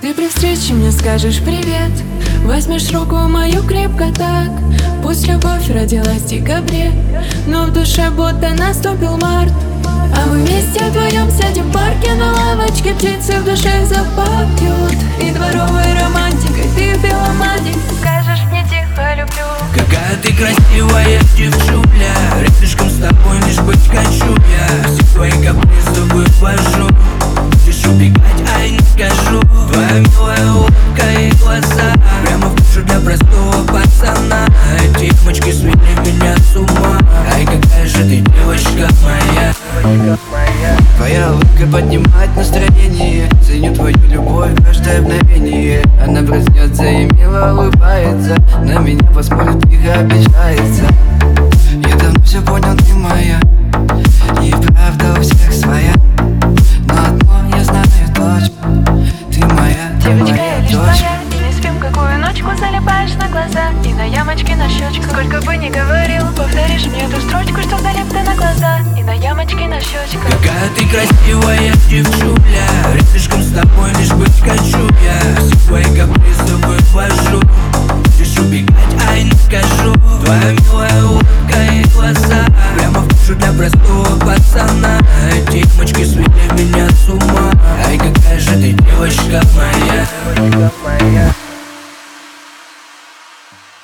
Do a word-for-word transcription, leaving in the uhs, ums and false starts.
Ты при встрече мне скажешь привет, возьмешь руку мою крепко так. Пусть любовь родилась в декабре, но в душе будто наступил март. А мы вместе вдвоем сядем в парке на лавочке, птицы в душе запоют. И дворовой романтикой ты в белом одежде скажешь мне тихо люблю. Какая ты красивая девчуля, рядышком с тобой лишь быть хочу я. Все твои капризы вывожу, будешь убегать, а я не скажу. Твоя милая улыбка и глаза прямо в душу для простого пацана. Эти мочки свели меня с ума. Ай, какая же ты девочка моя. Твоя улыбка поднимает настроение, ценю твою любовь каждое мгновение. Она проснется и мило улыбается, на меня посмотрит, тихо обижается. Я давно все понял, ты моя, и правда у всех своя. Но одно я знаю точно, ты моя, ты Девочка, моя я лишь дочка. твоя, и не спим, какую ночку залипаешь на глаза и на ямочки на щечках. Сколько бы ни говорил, повторишь мне эту строчку, что залип ты на глаза и на ямочки на щечках. Какая ты красивая девчуля,